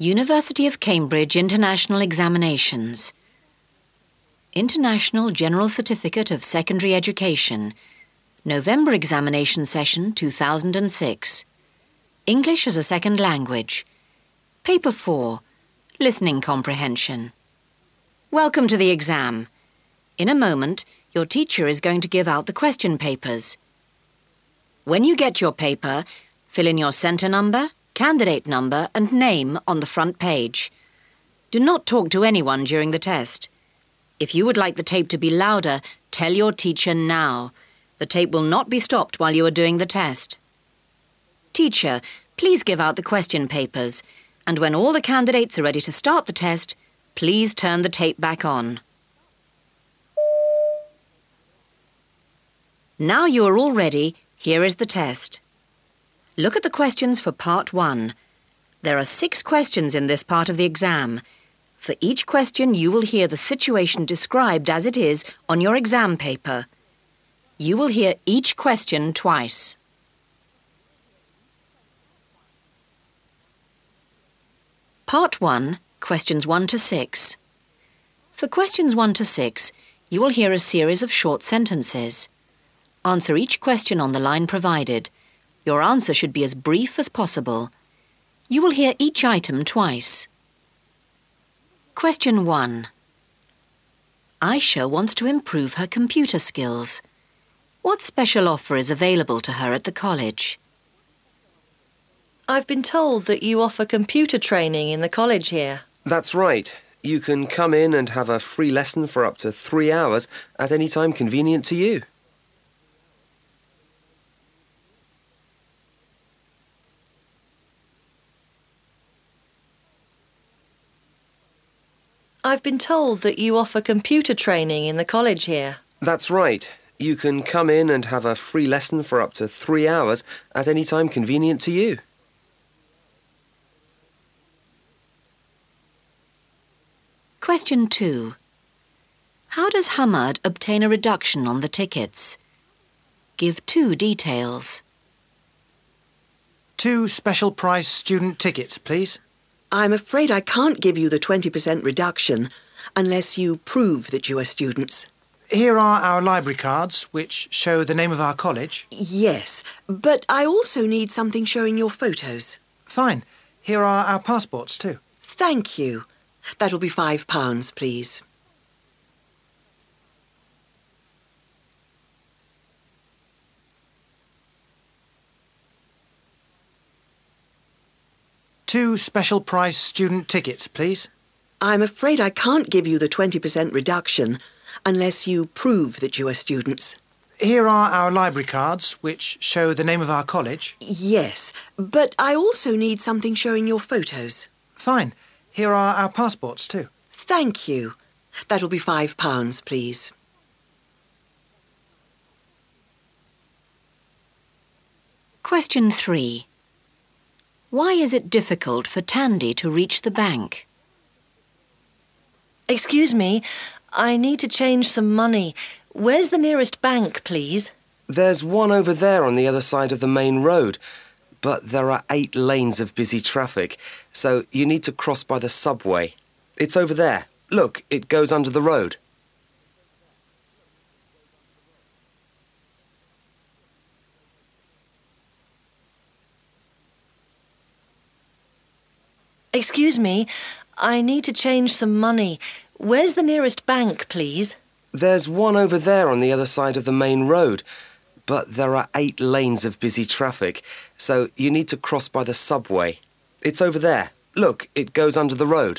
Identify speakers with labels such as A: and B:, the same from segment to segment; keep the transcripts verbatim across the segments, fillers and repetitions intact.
A: University of Cambridge International Examinations. International General Certificate of Secondary Education. November Examination Session two thousand six. English as a Second Language. Paper four. Listening Comprehension. Welcome to the exam. In a moment, your teacher is going to give out the question papers. When you get your paper, fill in your centre number, candidate number and name on the front page. Do not talk to anyone during the test. If you would like the tape to be louder, tell your teacher now. The tape will not be stopped while you are doing the test. Teacher, please give out the question papers, and when all the candidates are ready to start the test, please turn the tape back on. Now you are all ready, here is the test. Look at the questions for part one. There are six questions in this part of the exam. For each question, you will hear the situation described as it is on your exam paper. You will hear each question twice. Part one, questions one to six. For questions one to six, you will hear a series of short sentences. Answer each question on the line provided. Your answer should be as brief as possible. You will hear each item twice. Question one. Aisha wants to improve her computer skills. What special offer is available to her at the college?
B: I've been told that you offer computer training in the college here.
C: That's right. You can come in and have a free lesson for up to three hours at any time convenient to you.
B: I've been told that you offer computer training in the college here.
C: That's right. You can come in and have a free lesson for up to three hours at any time convenient to you.
A: Question two. How does Hamad obtain a reduction on the tickets? Give two details.
D: Two special price student tickets, please.
E: I'm afraid I can't give you the twenty percent reduction unless you prove that you are students.
D: Here are our library cards, which show the name of our college.
E: Yes, but I also need something showing your photos.
D: Fine. Here are our passports too.
E: Thank you. That'll be five pounds, please.
D: Two special price student tickets, please.
E: I'm afraid I can't give you the twenty percent reduction unless you prove that you are students.
D: Here are our library cards, which show the name of our college.
E: Yes, but I also need something showing your photos.
D: Fine. Here are our passports too.
E: Thank you. That'll be five pounds, please.
A: Question three. Why is it difficult for Tandy to reach the bank?
B: Excuse me, I need to change some money. Where's the nearest bank, please?
C: There's one over there on the other side of the main road, but there are eight lanes of busy traffic, so you need to cross by the subway. It's over there. Look, it goes under the road.
B: Excuse me, I need to change some money. Where's the nearest bank, please?
C: There's one over there on the other side of the main road, but there are eight lanes of busy traffic, so you need to cross by the subway. It's over there. Look, it goes under the road.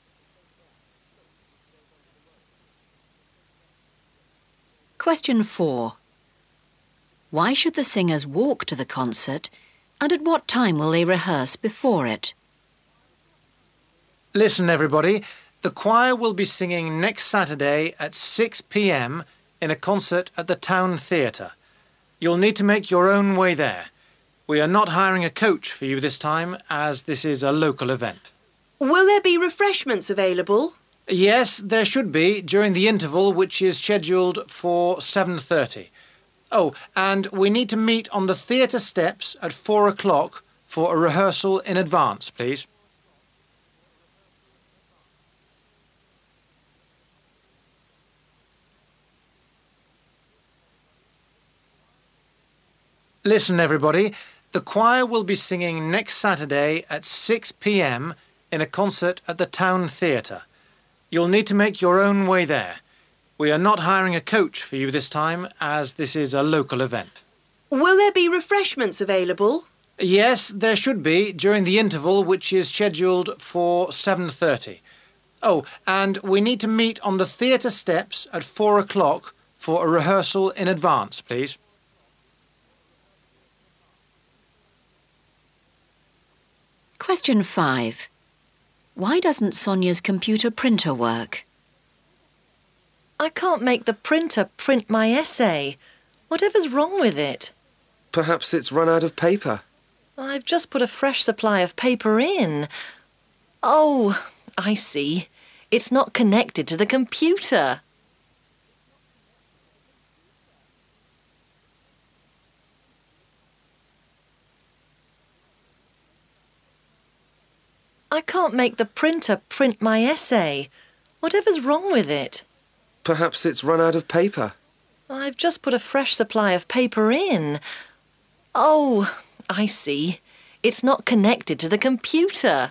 A: Question four. Why should the singers walk to the concert, and at what time will they rehearse before it?
D: Listen, everybody. The choir will be singing next Saturday at six p m in a concert at the Town Theatre. You'll need to make your own way there. We are not hiring a coach for you this time, as this is a local event.
E: Will there be refreshments available?
D: Yes, there should be during the interval, which is scheduled for seven thirty. Oh, and we need to meet on the theatre steps at four o'clock for a rehearsal in advance, please. Listen, everybody. The choir will be singing next Saturday at six p m in a concert at the Town Theatre. You'll need to make your own way there. We are not hiring a coach for you this time, as this is a local event.
E: Will there be refreshments available?
D: Yes, there should be during the interval, which is scheduled for seven thirty. Oh, and we need to meet on the theatre steps at four o'clock for a rehearsal in advance, please.
A: Question five. Why doesn't Sonia's computer printer work?
B: I can't make the printer print my essay. Whatever's wrong with it?
C: Perhaps it's run out of paper.
B: I've just put a fresh supply of paper in. Oh, I see. It's not connected to the computer. I can't make the printer print my essay. Whatever's wrong with it?
C: Perhaps it's run out of paper.
B: I've just put a fresh supply of paper in. Oh, I see. It's not connected to the computer.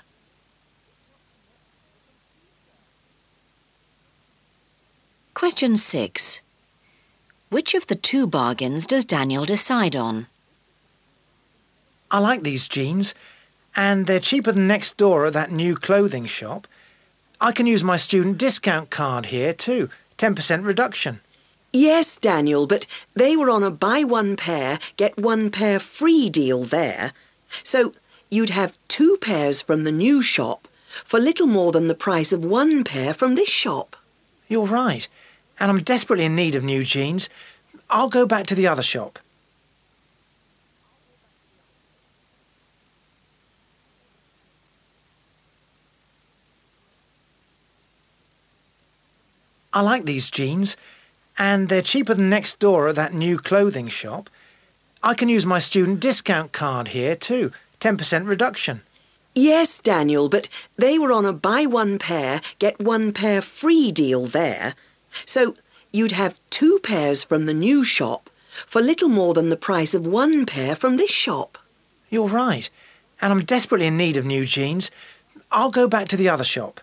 A: Question six. Which of the two bargains does Daniel decide on?
D: I like these jeans, and they're cheaper than next door at that new clothing shop. I can use my student discount card here too, ten percent reduction.
E: Yes, Daniel, but they were on a buy one pair, get one pair free deal there. So you'd have two pairs from the new shop for little more than the price of one pair from this shop.
D: You're right, and I'm desperately in need of new jeans. I'll go back to the other shop. I like these jeans, and they're cheaper than next door at that new clothing shop. I can use my student discount card here too, ten percent reduction.
E: Yes, Daniel, but they were on a buy one pair, get one pair free deal there. So you'd have two pairs from the new shop for little more than the price of one pair from this shop.
D: You're right, and I'm desperately in need of new jeans. I'll go back to the other shop.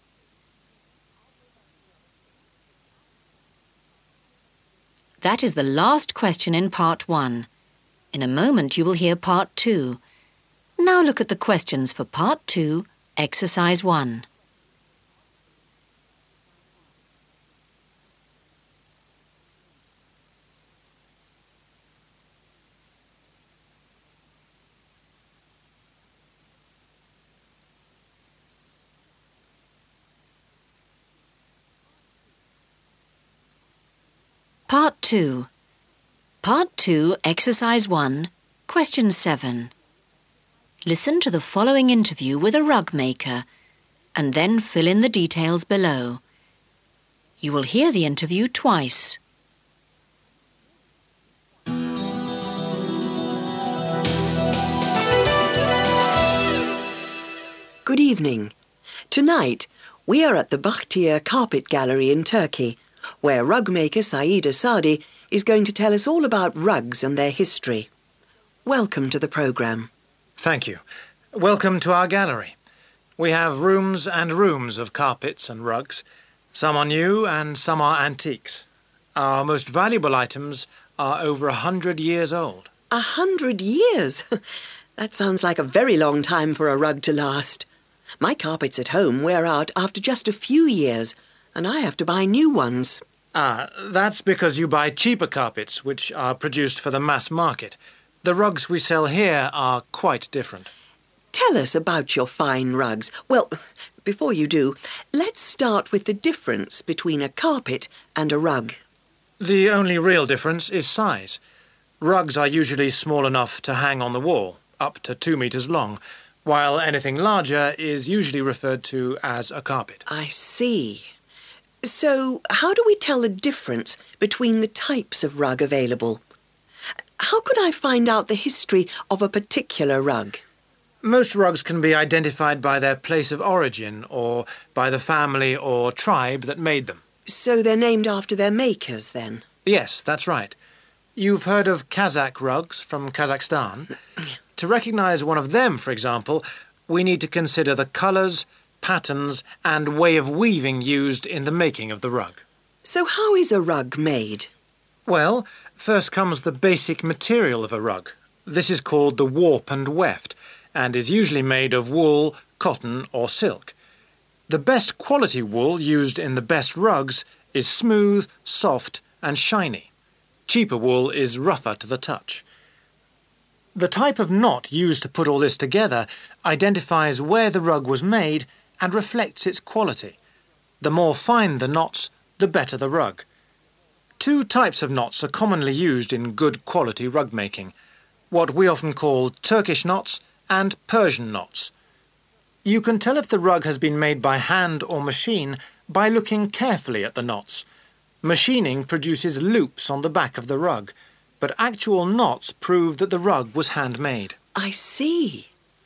A: That is the last question in part one. In a moment you will hear part two. Now look at the questions for part two, exercise one. Part two. Part two, exercise one, question seven. Listen to the following interview with a rug maker and then fill in the details below. You will hear the interview twice.
E: Good evening. Tonight, we are at the Bakhtiar Carpet Gallery in Turkey, where rug maker Saeed Asadi is going to tell us all about rugs and their history. Welcome to the programme.
D: Thank you. Welcome to our gallery. We have rooms and rooms of carpets and rugs. Some are new and some are antiques. Our most valuable items are over a hundred years old.
E: A hundred years? That sounds like a very long time for a rug to last. My carpets at home wear out after just a few years, and I have to buy new ones.
D: Ah, that's because you buy cheaper carpets, which are produced for the mass market. The rugs we sell here are quite different.
E: Tell us about your fine rugs. Well, before you do, let's start with the difference between a carpet and a rug.
D: The only real difference is size. Rugs are usually small enough to hang on the wall, up to two metres long, while anything larger is usually referred to as a carpet.
E: I see. So, how do we tell the difference between the types of rug available? How could I find out the history of a particular rug?
D: Most rugs can be identified by their place of origin or by the family or tribe that made them.
E: So they're named after their makers, then?
D: Yes, that's right. You've heard of Kazakh rugs from Kazakhstan. To recognise one of them, for example, we need to consider the colours, patterns and way of weaving used in the making of the rug.
E: So how is a rug made?
D: Well, first comes the basic material of a rug. This is called the warp and weft, and is usually made of wool, cotton or silk. The best quality wool used in the best rugs is smooth, soft and shiny. Cheaper wool is rougher to the touch. The type of knot used to put all this together identifies where the rug was made and reflects its quality. The more fine the knots, the better the rug. Two types of knots are commonly used in good quality rug making, what we often call Turkish knots and Persian knots. You can tell if the rug has been made by hand or machine by looking carefully at the knots. Machining produces loops on the back of the rug, but actual knots prove that the rug was handmade.
E: I see.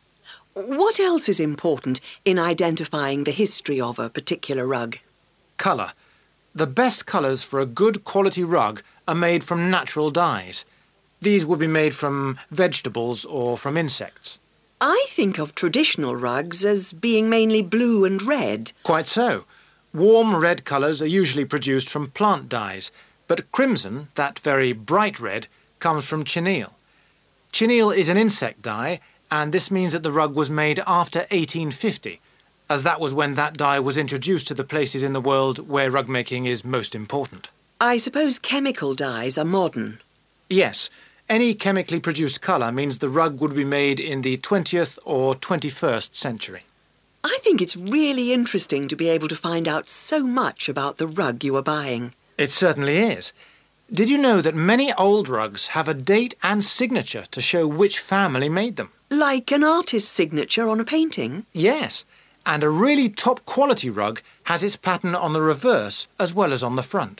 E: What else is important in identifying the history of a particular rug?
D: Colour. The best colours for a good quality rug are made from natural dyes. These would be made from vegetables or from insects.
E: I think of traditional rugs as being mainly blue and red.
D: Quite so. Warm red colours are usually produced from plant dyes, but crimson, that very bright red, comes from chenille. Chenille is an insect dye, and this means that the rug was made after eighteen fifty, as that was when that dye was introduced to the places in the world where rug making is most important.
E: I suppose chemical dyes are modern.
D: Yes. Any chemically produced colour means the rug would be made in the twentieth or twenty-first century.
E: I think it's really interesting to be able to find out so much about the rug you are buying.
D: It certainly is. Did you know that many old rugs have a date and signature to show which family made them?
E: Like an artist's signature on a painting?
D: Yes, and a really top-quality rug has its pattern on the reverse as well as on the front.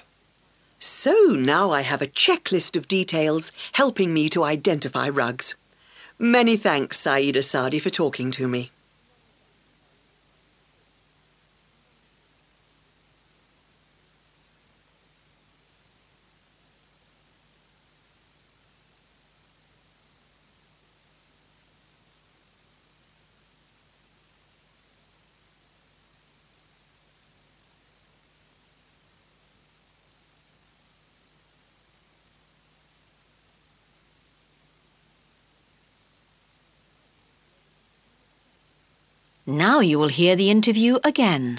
E: So now I have a checklist of details helping me to identify rugs. Many thanks, Saeeda Sadi, for talking to me.
A: Now you will hear the interview again.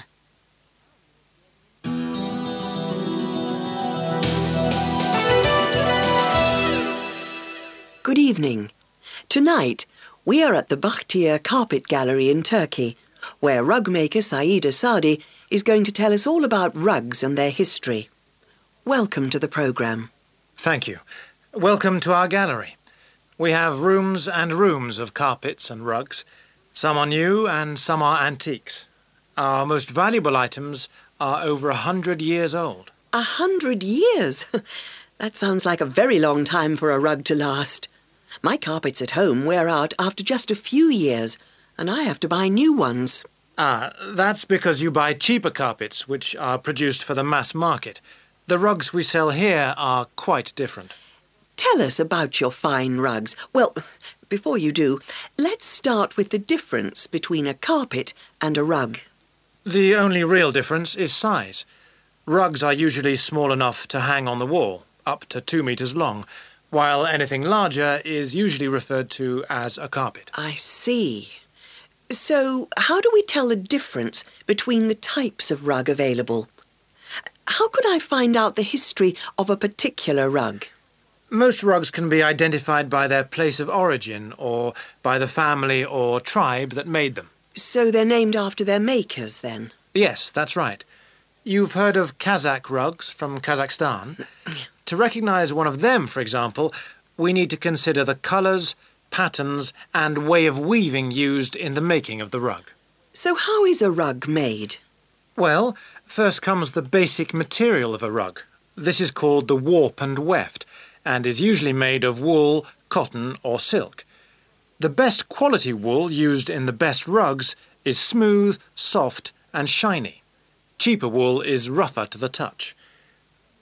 E: Good evening. Tonight, we are at the Bakhtiar Carpet Gallery in Turkey, where rug maker Saeeda Sadi is going to tell us all about rugs and their history. Welcome to the programme.
D: Thank you. Welcome to our gallery. We have rooms and rooms of carpets and rugs. Some are new and some are antiques. Our most valuable items are over a hundred years old.
E: A hundred years? That sounds like a very long time for a rug to last. My carpets at home wear out after just a few years, and I have to buy new ones.
D: Ah, that's because you buy cheaper carpets, which are produced for the mass market. The rugs we sell here are quite different.
E: Tell us about your fine rugs. Well, before you do, let's start with the difference between a carpet and a rug.
D: The only real difference is size. Rugs are usually small enough to hang on the wall, up to two metres long, while anything larger is usually referred to as a carpet.
E: I see. So, how do we tell the difference between the types of rug available? How could I find out the history of a particular rug?
D: Most rugs can be identified by their place of origin or by the family or tribe that made them.
E: So they're named after their makers, then?
D: Yes, that's right. You've heard of Kazakh rugs from Kazakhstan. To recognise one of them, for example, we need to consider the colours, patterns and way of weaving used in the making of the rug.
E: So how is a rug made?
D: Well, first comes the basic material of a rug. This is called the warp and weft, and is usually made of wool, cotton or silk. The best quality wool used in the best rugs is smooth, soft and shiny. Cheaper wool is rougher to the touch.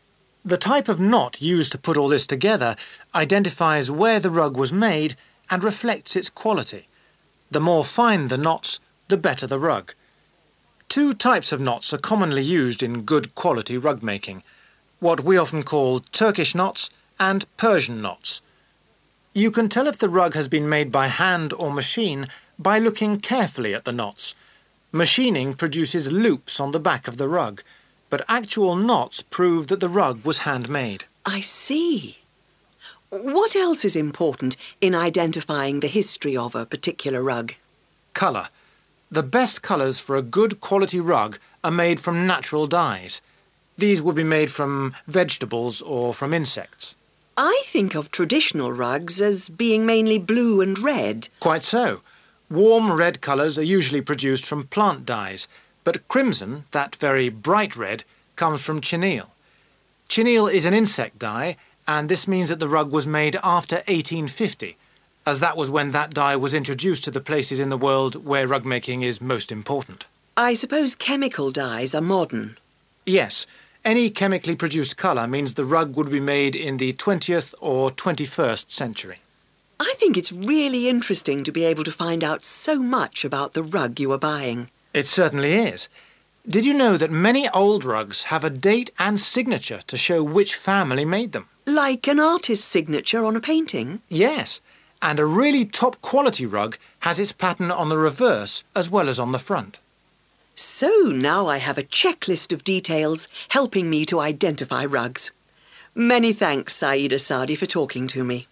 D: The type of knot used to put all this together identifies where the rug was made and reflects its quality. The more fine the knots, the better the rug. Two types of knots are commonly used in good quality rug making, what we often call Turkish knots and Persian knots. You can tell if the rug has been made by hand or machine by looking carefully at the knots. Machining produces loops on the back of the rug, but actual knots prove that the rug was handmade.
E: I see. What else is important in identifying the history of a particular rug?
D: Colour. The best colours for a good quality rug are made from natural dyes. These would be made from vegetables or from insects.
E: I think of traditional rugs as being mainly blue and red.
D: Quite so. Warm red colours are usually produced from plant dyes, but crimson, that very bright red, comes from chenille. Chenille is an insect dye, and this means that the rug was made after eighteen fifty, as that was when that dye was introduced to the places in the world where rug making is most important.
E: I suppose chemical dyes are modern.
D: Yes. Any chemically produced colour means the rug would be made in the twentieth or twenty-first century.
E: I think it's really interesting to be able to find out so much about the rug you are buying.
D: It certainly is. Did you know that many old rugs have a date and signature to show which family made them?
E: Like an artist's signature on a painting?
D: Yes, and a really top-quality rug has its pattern on the reverse as well as on the front.
E: So now I have a checklist of details helping me to identify rugs. Many thanks, Saeeda Sadi, for talking to me.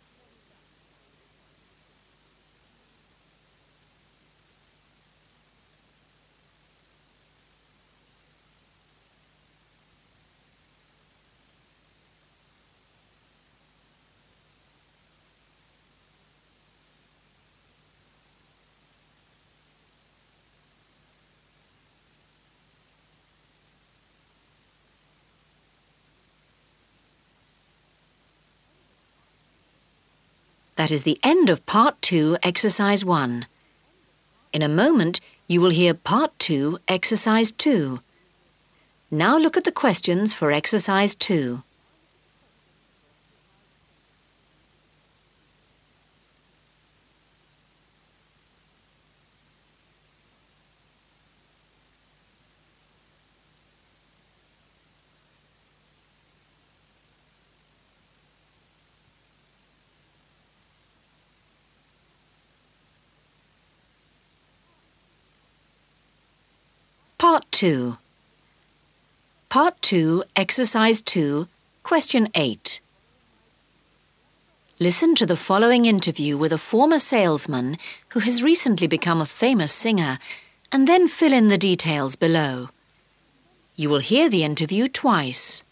A: That is the end of Part two, Exercise one. In a moment, you will hear Part two, Exercise two. Now look at the questions for Exercise two. Part two. Part two, Exercise two, Question eight. Listen to the following interview with a former salesman who has recently become a famous singer, and then fill in the details below. You will hear the interview twice.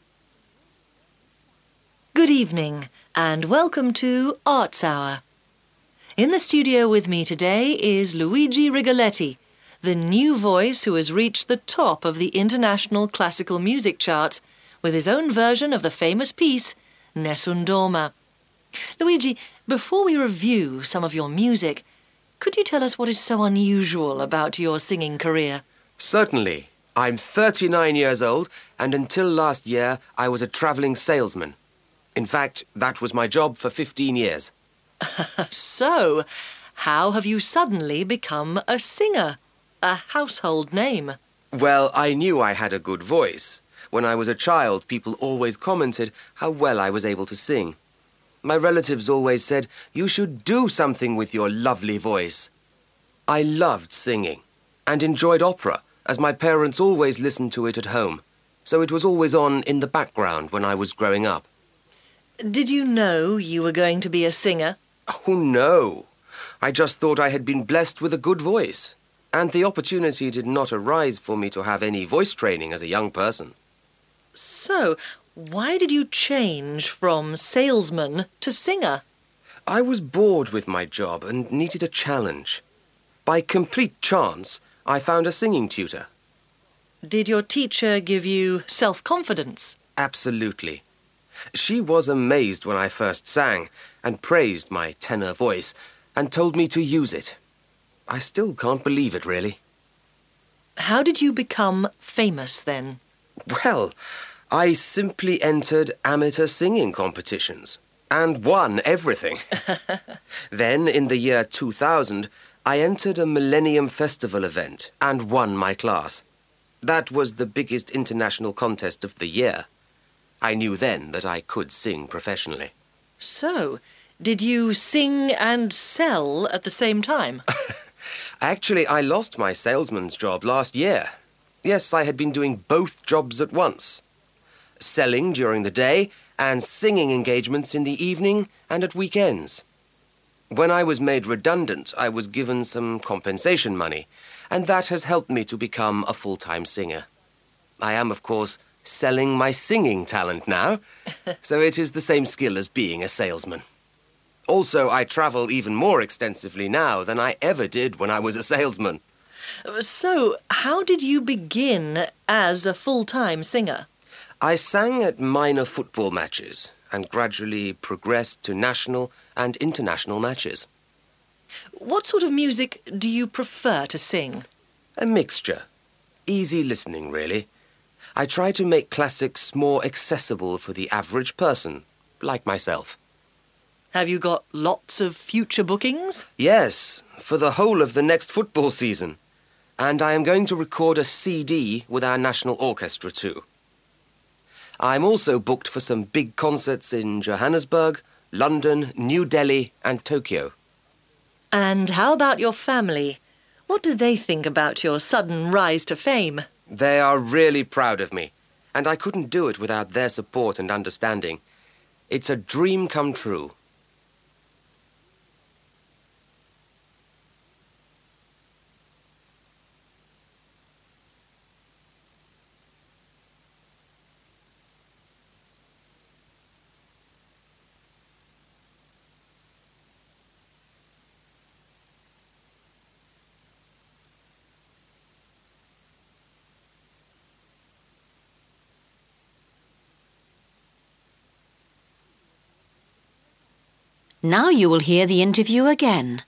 B: Good evening and welcome to Arts Hour. In the studio with me today is Luigi Rigoletti, the new voice who has reached the top of the international classical music charts with his own version of the famous piece, Nessun Dorma. Luigi, before we review some of your music, could you tell us what is so unusual about your singing career?
C: Certainly. I'm thirty-nine years old, and until last year I was a travelling salesman. In fact, that was my job for fifteen years.
B: So, how have you suddenly become a singer? A household name.
C: Well, I knew I had a good voice. When I was a child, people always commented how well I was able to sing. My relatives always said, "You should do something with your lovely voice." I loved singing and enjoyed opera, as my parents always listened to it at home, so it was always on in the background when I was growing up.
B: Did you know you were going to be a singer?
C: Oh, no. I just thought I had been blessed with a good voice. And the opportunity did not arise for me to have any voice training as a young person.
B: So, why did you change from salesman to singer?
C: I was bored with my job and needed a challenge. By complete chance, I found a singing tutor.
B: Did your teacher give you self-confidence?
C: Absolutely. She was amazed when I first sang and praised my tenor voice and told me to use it. I still can't believe it, really.
B: How did you become famous then?
C: Well, I simply entered amateur singing competitions and won everything. Then, in the year two thousand, I entered a Millennium Festival event and won my class. That was the biggest international contest of the year. I knew then that I could sing professionally.
B: So, did you sing and sell at the same time?
C: Actually, I lost my salesman's job last year. Yes, I had been doing both jobs at once. Selling during the day and singing engagements in the evening and at weekends. When I was made redundant, I was given some compensation money, and that has helped me to become a full-time singer. I am, of course, selling my singing talent now, so it is the same skill as being a salesman. Also, I travel even more extensively now than I ever did when I was a salesman.
B: So, how did you begin as a full-time singer?
C: I sang at minor football matches and gradually progressed to national and international matches.
B: What sort of music do you prefer to sing?
C: A mixture. Easy listening, really. I try to make classics more accessible for the average person, like myself.
B: Have you got lots of future bookings?
C: Yes, for the whole of the next football season. And I am going to record a C D with our national orchestra too. I'm also booked for some big concerts in Johannesburg, London, New Delhi and Tokyo.
B: And how about your family? What do they think about your sudden rise to fame?
C: They are really proud of me, and I couldn't do it without their support and understanding. It's a dream come true.
A: Now you will hear the interview again.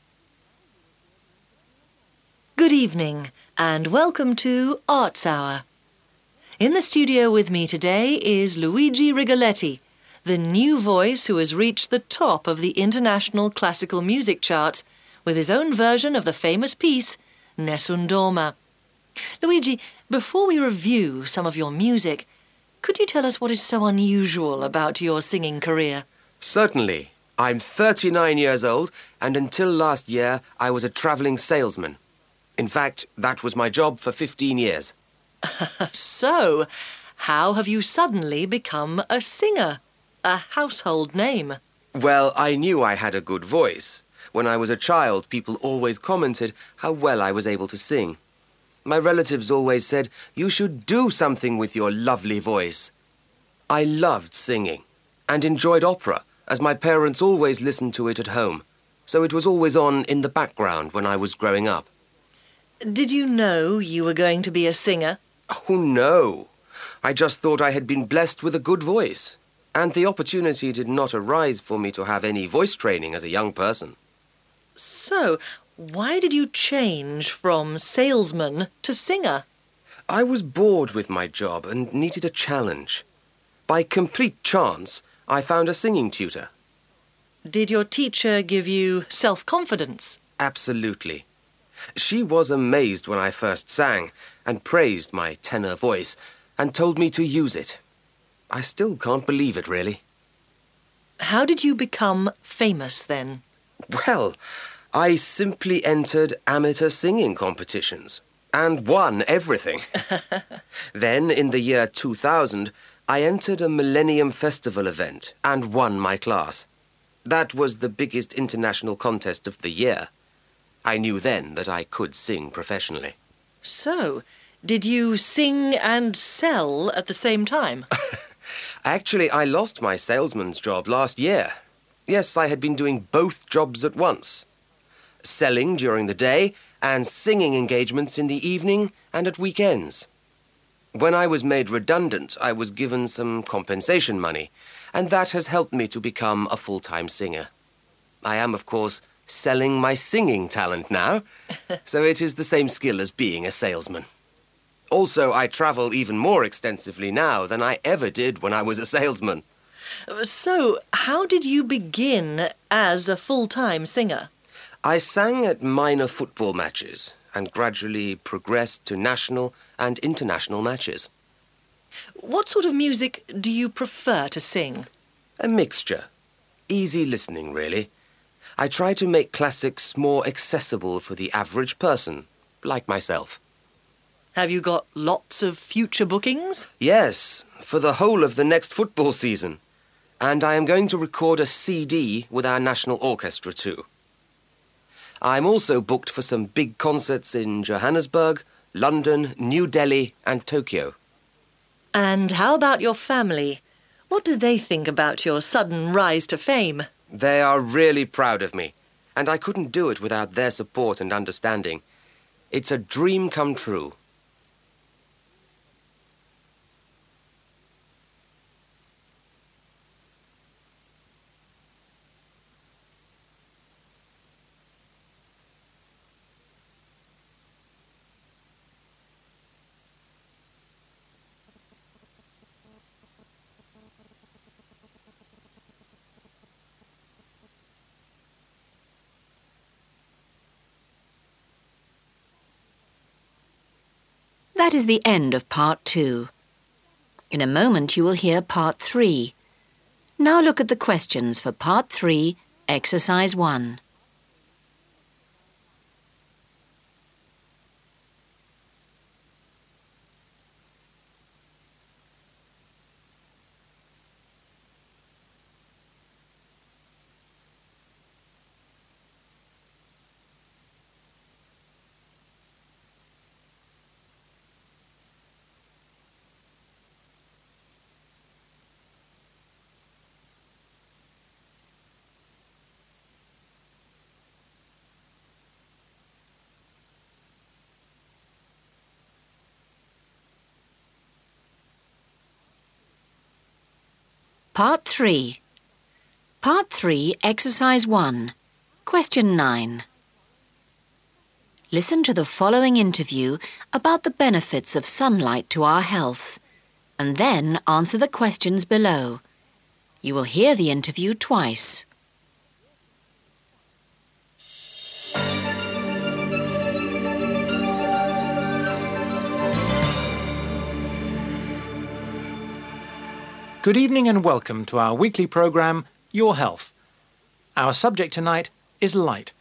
B: Good evening and welcome to Arts Hour. In the studio with me today is Luigi Rigoletti, the new voice who has reached the top of the international classical music charts with his own version of the famous piece, Nessun Dorma. Luigi, before we review some of your music, could you tell us what is so unusual about your singing career?
C: Certainly. I'm thirty-nine years old, and until last year, I was a travelling salesman. In fact, that was my job for fifteen years.
B: So, how have you suddenly become a singer? A household name?
C: Well, I knew I had a good voice. When I was a child, people always commented how well I was able to sing. My relatives always said, "You should do something with your lovely voice." I loved singing and enjoyed opera, as my parents always listened to it at home, so it was always on in the background when I was growing up.
B: Did you know you were going to be a singer?
C: Oh, no. I just thought I had been blessed with a good voice, and the opportunity did not arise for me to have any voice training as a young person.
B: So, why did you change from salesman to singer?
C: I was bored with my job and needed a challenge. By complete chance, I found a singing tutor.
B: Did your teacher give you self-confidence?
C: Absolutely. She was amazed when I first sang and praised my tenor voice and told me to use it. I still can't believe it, really.
B: How did you become famous then?
C: Well, I simply entered amateur singing competitions and won everything. Then, in the year two thousand, I entered a Millennium Festival event and won my class. That was the biggest international contest of the year. I knew then that I could sing professionally.
B: So, did you sing and sell at the same time?
C: Actually, I lost my salesman's job last year. Yes, I had been doing both jobs at once. Selling during the day and singing engagements in the evening and at weekends. When I was made redundant, I was given some compensation money, and that has helped me to become a full-time singer. I am, of course, selling my singing talent now, so it is the same skill as being a salesman. Also, I travel even more extensively now than I ever did when I was a salesman.
B: So, how did you begin as a full-time singer?
C: I sang at minor football matches and gradually progressed to national and international matches.
B: What sort of music do you prefer to sing?
C: A mixture. Easy listening, really. I try to make classics more accessible for the average person, like myself.
B: Have you got lots of future bookings?
C: Yes, for the whole of the next football season. And I am going to record a C D with our national orchestra too. I'm also booked for some big concerts in Johannesburg, London, New Delhi and Tokyo.
B: And how about your family? What do they think about your sudden rise to fame?
C: They are really proud of me, and I couldn't do it without their support and understanding. It's a dream come true.
A: That is the end of part two. In a moment you will hear part three. Now look at the questions for part three, exercise one. Part three. Part three, exercise one. Question nine. Listen to the following interview about the benefits of sunlight to our health, and then answer the questions below. You will hear the interview twice.
D: Good evening and welcome to our weekly programme, Your Health. Our subject tonight is light.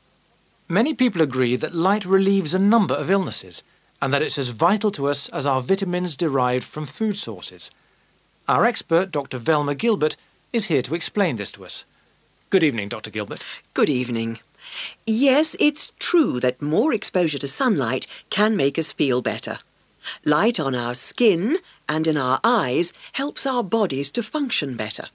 D: Many people agree that light relieves a number of illnesses and that it's as vital to us as our vitamins derived from food sources. Our expert, Doctor Velma Gilbert, is here to explain this to us. Good evening, Doctor Gilbert.
E: Good evening. Yes, it's true that more exposure to sunlight can make us feel better. Light on our skin and in our eyes helps our bodies to function better.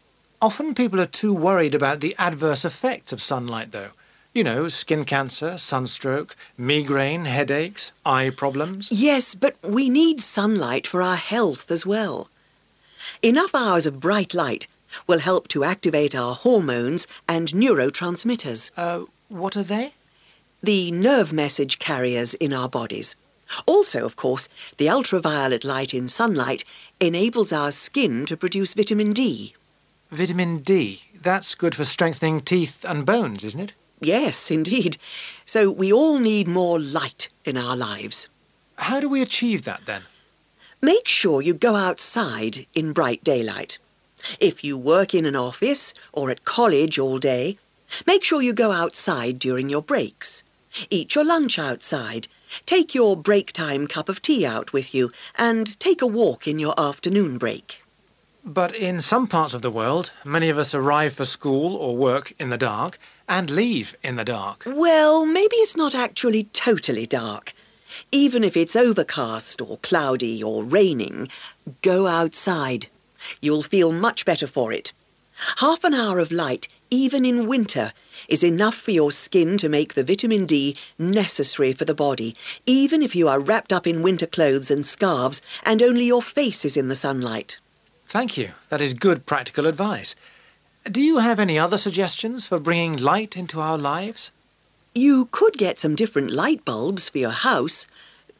D: Often people are too worried about the adverse effects of sunlight, though. You know, skin cancer, sunstroke, migraine, headaches, eye problems.
E: Yes, but we need sunlight for our health as well. Enough hours of bright light will help to activate our hormones and neurotransmitters.
D: Uh, what are they?
E: The nerve message carriers in our bodies. Also, of course, the ultraviolet light in sunlight enables our skin to produce vitamin D.
D: Vitamin D. That's good for strengthening teeth and bones, isn't it?
E: Yes, indeed. So we all need more light in our lives.
D: How do we achieve that, then?
E: Make sure you go outside in bright daylight. If you work in an office or at college all day, make sure you go outside during your breaks. Eat your lunch outside. Take your break time cup of tea out with you and take a walk in your afternoon break.
D: But in some parts of the world, many of us arrive for school or work in the dark and leave in the dark.
E: Well, maybe it's not actually totally dark. Even if it's overcast or cloudy or raining, go outside. You'll feel much better for it. Half an hour of light, even in winter, is enough for your skin to make the vitamin D necessary for the body, even if you are wrapped up in winter clothes and scarves and only your face is in the sunlight.
D: Thank you. That is good practical advice. Do you have any other suggestions for bringing light into our lives?
E: You could get some different light bulbs for your house.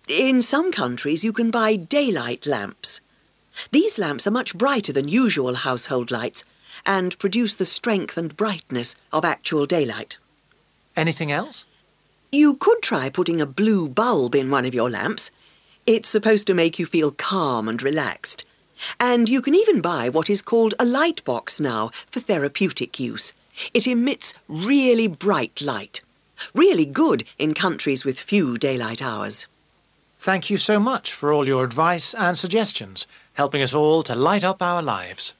E: In some countries, you can buy daylight lamps. These lamps are much brighter than usual household lights and produce the strength and brightness of actual daylight.
D: Anything else?
E: You could try putting a blue bulb in one of your lamps. It's supposed to make you feel calm and relaxed. And you can even buy what is called a light box now for therapeutic use. It emits really bright light. Really good in countries with few daylight hours.
D: Thank you so much for all your advice and suggestions, helping us all to light up our lives.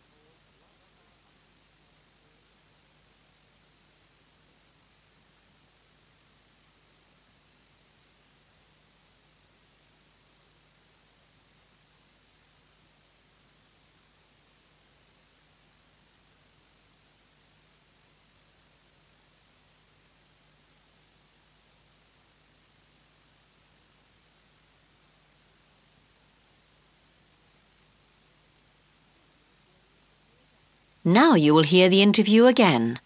A: Now you will hear the interview again.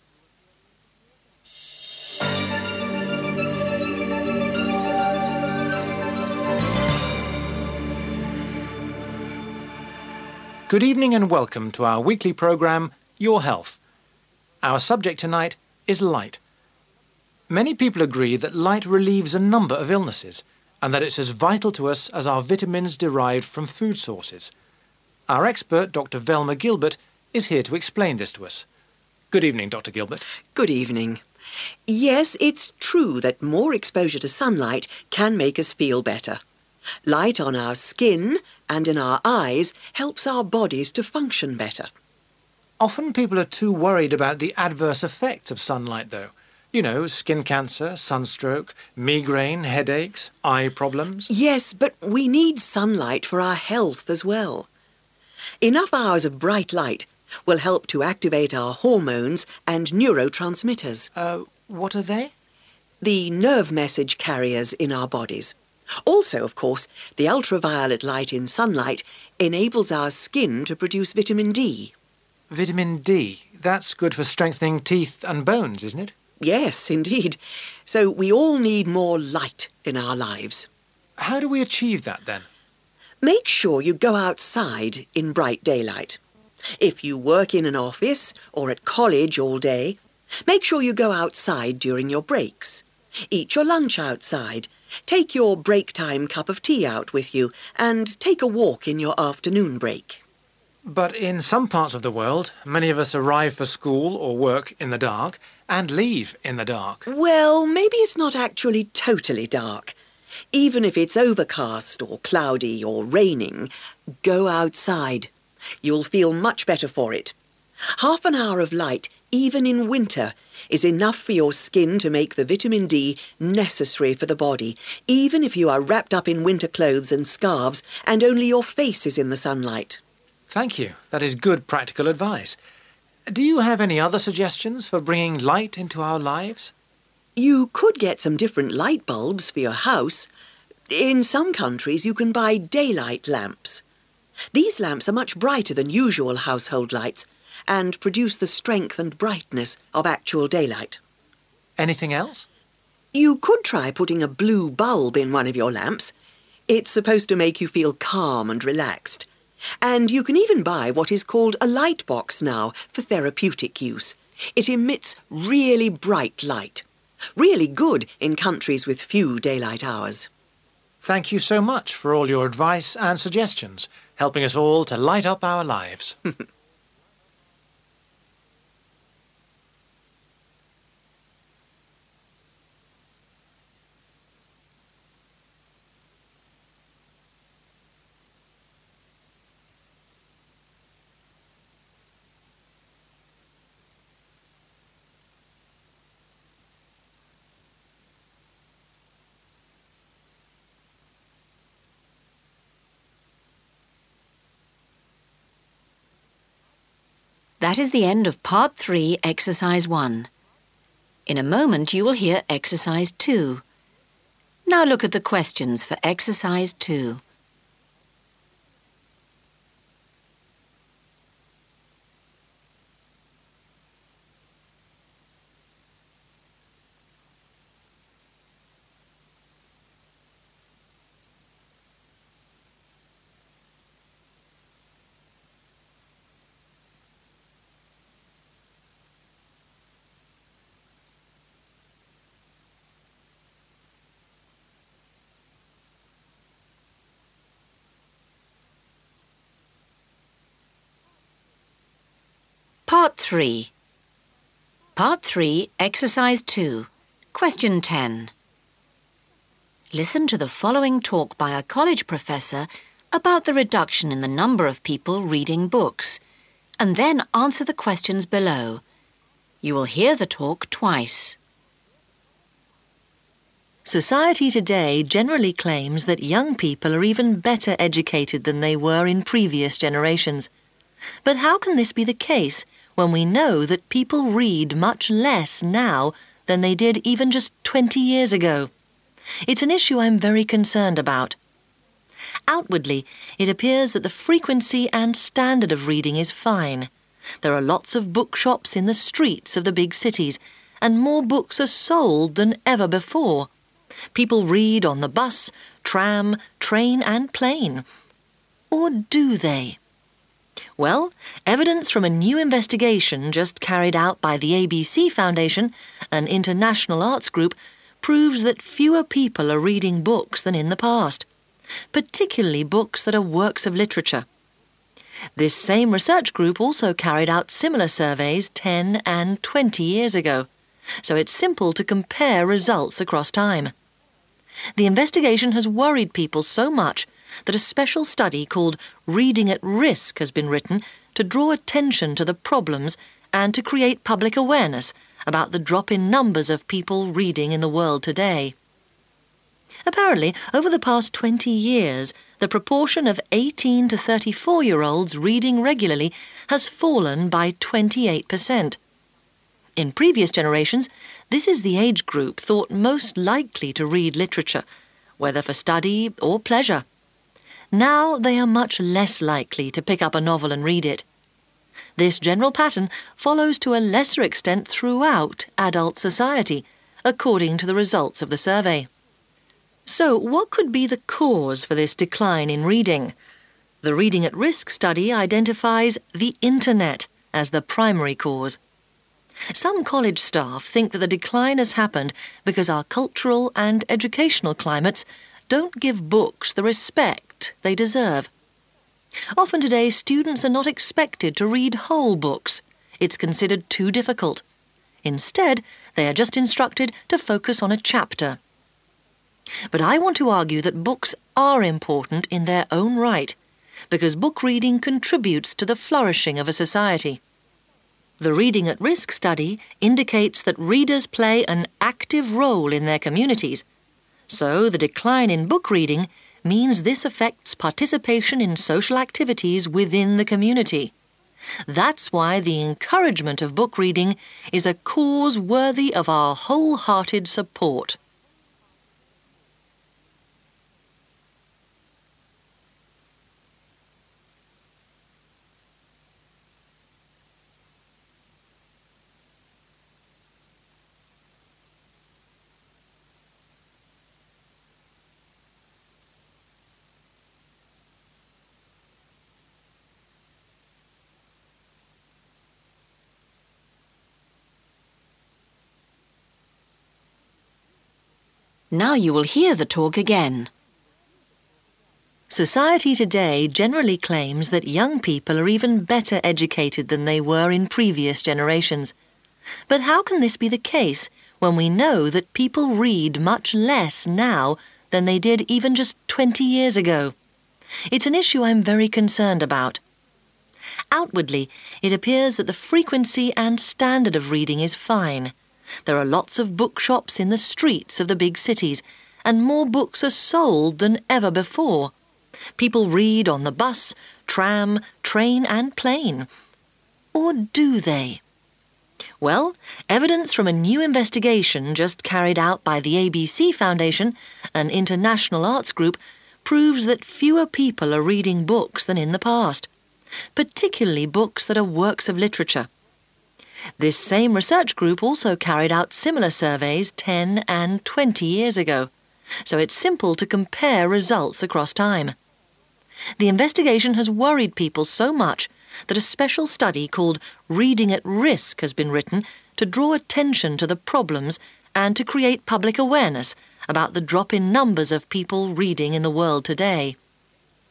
D: Good evening and welcome to our weekly programme, Your Health. Our subject tonight is light. Many people agree that light relieves a number of illnesses and that it's as vital to us as our vitamins derived from food sources. Our expert, Doctor Velma Gilbert, is here to explain this to us. Good evening, Doctor Gilbert.
E: Good evening. Yes, it's true that more exposure to sunlight can make us feel better. Light on our skin and in our eyes helps our bodies to function better.
D: Often people are too worried about the adverse effects of sunlight, though. You know, skin cancer, sunstroke, migraine, headaches, eye problems.
E: Yes, but we need sunlight for our health as well. Enough hours of bright light will help to activate our hormones and neurotransmitters.
D: Uh, what are they?
E: The nerve message carriers in our bodies. Also, of course, the ultraviolet light in sunlight enables our skin to produce vitamin D.
D: Vitamin D. That's good for strengthening teeth and bones, isn't it?
E: Yes, indeed. So we all need more light in our lives.
D: How do we achieve that, then?
E: Make sure you go outside in bright daylight. If you work in an office or at college all day, make sure you go outside during your breaks. Eat your lunch outside. Take your break time cup of tea out with you and take a walk in your afternoon break.
D: But in some parts of the world, many of us arrive for school or work in the dark and leave in the dark.
E: Well, maybe it's not actually totally dark. Even if it's overcast or cloudy or raining, go outside. You'll feel much better for it. Half an hour of light, even in winter, is enough for your skin to make the vitamin D necessary for the body, even if you are wrapped up in winter clothes and scarves and only your face is in the sunlight.
D: Thank you. That is good practical advice. Do you have any other suggestions for bringing light into our lives?
E: You could get some different light bulbs for your house. In some countries, you can buy daylight lamps. These lamps are much brighter than usual household lights and produce the strength and brightness of actual daylight.
D: Anything else?
E: You could try putting a blue bulb in one of your lamps. It's supposed to make you feel calm and relaxed. And you can even buy what is called a light box now for therapeutic use. It emits really bright light. Really good in countries with few daylight hours.
D: Thank you so much for all your advice and suggestions, helping us all to light up our lives.
A: That is the end of Part three, Exercise one. In a moment you will hear Exercise two. Now look at the questions for Exercise two. Part three. Part three, Exercise two. Question ten. Listen to the following talk by a college professor about the reduction in the number of people reading books, and then answer the questions below. You will hear the talk twice.
B: Society today generally claims that young people are even better educated than they were in previous generations. But how can this be the case when we know that people read much less now than they did even just twenty years ago? It's an issue I'm very concerned about. Outwardly, it appears that the frequency and standard of reading is fine. There are lots of bookshops in the streets of the big cities, and more books are sold than ever before. People read on the bus, tram, train and plane. Or do they? Well, evidence from a new investigation just carried out by the A B C Foundation, an international arts group, proves that fewer people are reading books than in the past, particularly books that are works of literature. This same research group also carried out similar surveys ten and twenty years ago, so it's simple to compare results across time. The investigation has worried people so much that a special study called Reading at Risk has been written to draw attention to the problems and to create public awareness about the drop in numbers of people reading in the world today. Apparently, over the past twenty years, the proportion of eighteen to thirty-four-year-olds reading regularly has fallen by twenty-eight percent. In previous generations, this is the age group thought most likely to read literature, whether for study or pleasure. Now they are much less likely to pick up a novel and read it. This general pattern follows to a lesser extent throughout adult society, according to the results of the survey. So, what could be the cause for this decline in reading? The Reading at Risk study identifies the Internet as the primary cause. Some college staff think that the decline has happened because our cultural and educational climates don't give books the respect they deserve. Often today, students are not expected to read whole books. It's considered too difficult. Instead, they are just instructed to focus on a chapter. But I want to argue that books are important in their own right, because book reading contributes to the flourishing of a society. The Reading at Risk study indicates that readers play an active role in their communities, so the decline in book reading means this affects participation in social activities within the community. That's why the encouragement of book reading is a cause worthy of our wholehearted support.
A: Now you will hear the talk again.
B: Society today generally claims that young people are even better educated than they were in previous generations. But how can this be the case when we know that people read much less now than they did even just twenty years ago? It's an issue I'm very concerned about. Outwardly, it appears that the frequency and standard of reading is fine. There are lots of bookshops in the streets of the big cities, and more books are sold than ever before. People read on the bus, tram, train and plane. Or do they? Well, evidence from a new investigation just carried out by the A B C Foundation, an international arts group, proves that fewer people are reading books than in the past, particularly books that are works of literature. This same research group also carried out similar surveys ten and twenty years ago, so it's simple to compare results across time. The investigation has worried people so much that a special study called Reading at Risk has been written to draw attention to the problems and to create public awareness about the drop in numbers of people reading in the world today.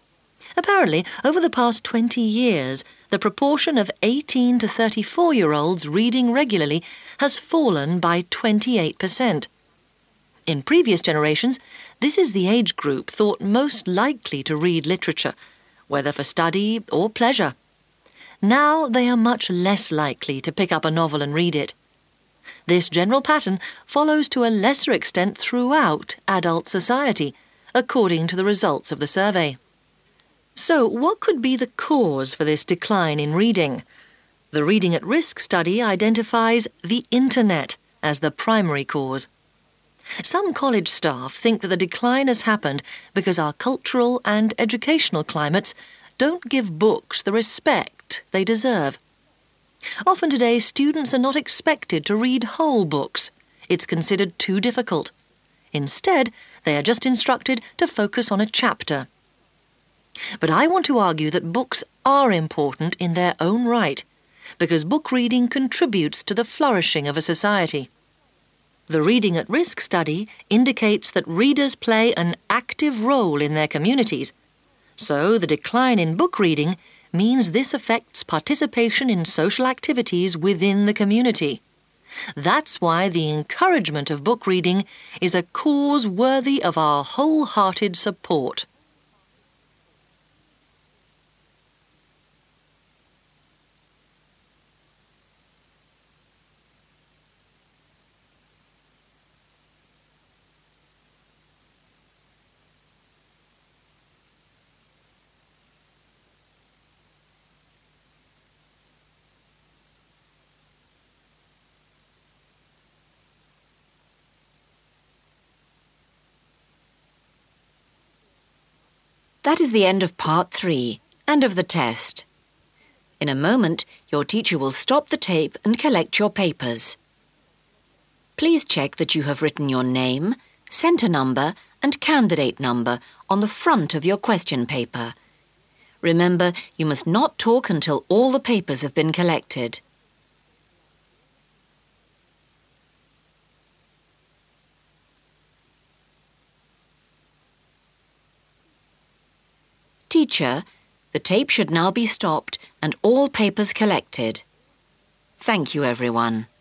B: Apparently, over the past twenty years, the proportion of eighteen to thirty-four-year-olds reading regularly has fallen by twenty-eight percent. In previous generations, this is the age group thought most likely to read literature, whether for study or pleasure. Now they are much less likely to pick up a novel and read it. This general pattern follows to a lesser extent throughout adult society, according to the results of the survey. So, what could be the cause for this decline in reading? The Reading at Risk study identifies the Internet as the primary cause. Some college staff think that the decline has happened because our cultural and educational climates don't give books the respect they deserve. Often today, students are not expected to read whole books. It's considered too difficult. Instead, they are just instructed to focus on a chapter. But I want to argue that books are important in their own right, because book reading contributes to the flourishing of a society. The Reading at Risk study indicates that readers play an active role in their communities, so the decline in book reading means this affects participation in social activities within the community. That's why the encouragement of book reading is a cause worthy of our wholehearted support.
A: That is the end of part three and of the test. In a moment, your teacher will stop the tape and collect your papers. Please check that you have written your name, centre number and candidate number on the front of your question paper. Remember, you must not talk until all the papers have been collected. Teacher, the tape should now be stopped and all papers collected. Thank you, everyone.